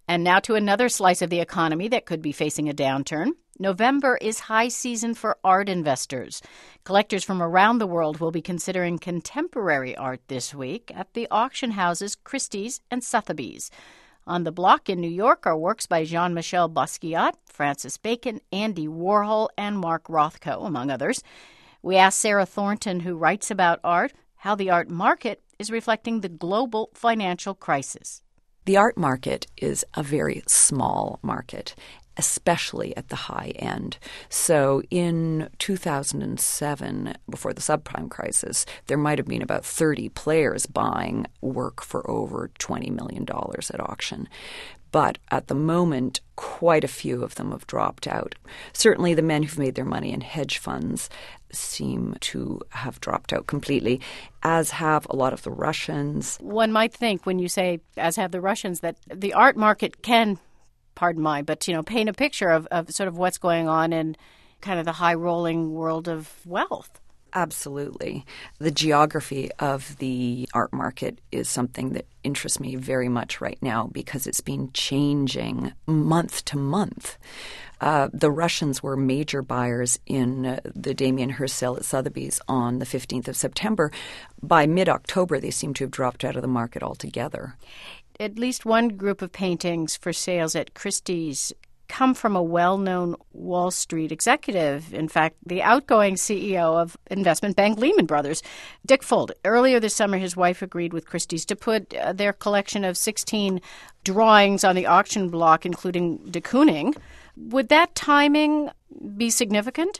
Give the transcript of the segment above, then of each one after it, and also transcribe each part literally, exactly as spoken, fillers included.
And now to another slice of the economy that could be facing a downturn. November is high season for art investors. Collectors from around the world will be considering contemporary art this week at the auction houses Christie's and Sotheby's. On the block in New York are works by Jean-Michel Basquiat, Francis Bacon, Andy Warhol, and Mark Rothko, among others. We asked Sarah Thornton, who writes about art, how the art market is reflecting the global financial crisis. The art market is a very small market, especially at the high end. So in two thousand seven, before the subprime crisis, there might have been about thirty players buying work for over twenty million dollars at auction. But at the moment, quite a few of them have dropped out. Certainly the men who've made their money in hedge funds seem to have dropped out completely, as have a lot of the Russians. One might think when you say, as have the Russians, that the art market can, pardon my, but, you know, paint a picture of, of sort of what's going on in kind of the high-rolling world of wealth. Absolutely. The geography of the art market is something that interests me very much right now because it's been changing month to month. Uh, the Russians were major buyers in uh, the Damien Hirst sale at Sotheby's on the fifteenth of September. By mid-October, they seem to have dropped out of the market altogether. At least one group of paintings for sales at Christie's come from a well-known Wall Street executive, in fact, the outgoing C E O of investment bank Lehman Brothers, Dick Fuld. Earlier this summer, his wife agreed with Christie's to put uh, their collection of sixteen drawings on the auction block, including de Kooning. Would that timing be significant?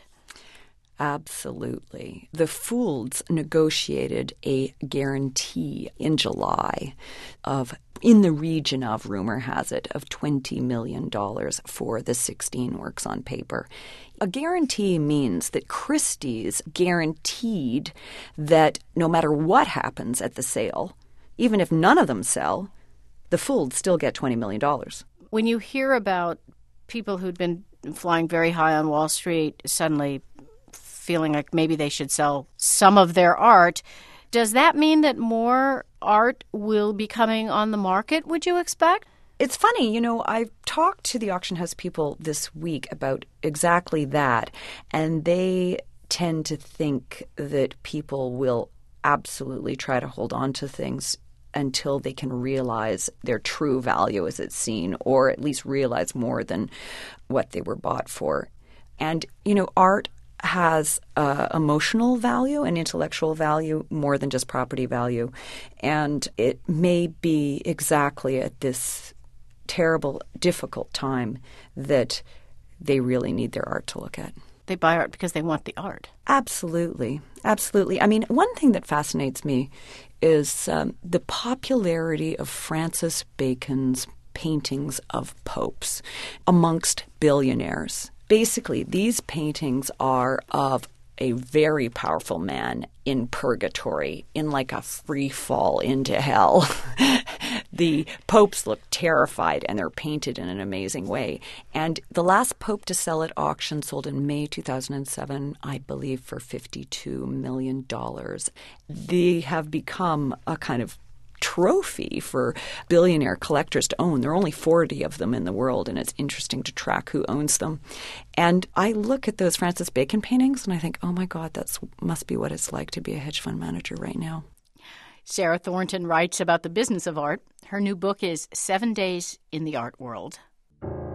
Absolutely. The Fulds negotiated a guarantee in July of, in the region of, rumor has it, of twenty million dollars for the sixteen works on paper. A guarantee means that Christie's guaranteed that no matter what happens at the sale, even if none of them sell, the Fulds still get twenty million dollars. When you hear about people who'd been flying very high on Wall Street suddenly feeling like maybe they should sell some of their art, does that mean that more art will be coming on the market, would you expect? It's funny, you know, I've talked to the auction house people this week about exactly that, and they tend to think that people will absolutely try to hold on to things until they can realize their true value as it's seen, or at least realize more than what they were bought for. And, you know, art has uh, emotional value and intellectual value more than just property value. And it may be exactly at this terrible, difficult time that they really need their art to look at. They buy art because they want the art. Absolutely. Absolutely. I mean, one thing that fascinates me is um, the popularity of Francis Bacon's paintings of popes amongst billionaires. Basically, these paintings are of a very powerful man in purgatory, in like a free fall into hell. The popes look terrified, and they're painted in an amazing way. And the last pope to sell at auction sold in May two thousand seven, I believe, for fifty-two million dollars. They have become a kind of trophy for billionaire collectors to own. There are only forty of them in the world, and it's interesting to track who owns them. And I look at those Francis Bacon paintings, and I think, oh my God, that must be what it's like to be a hedge fund manager right now. Sarah Thornton writes about the business of art. Her new book is Seven Days in the Art World.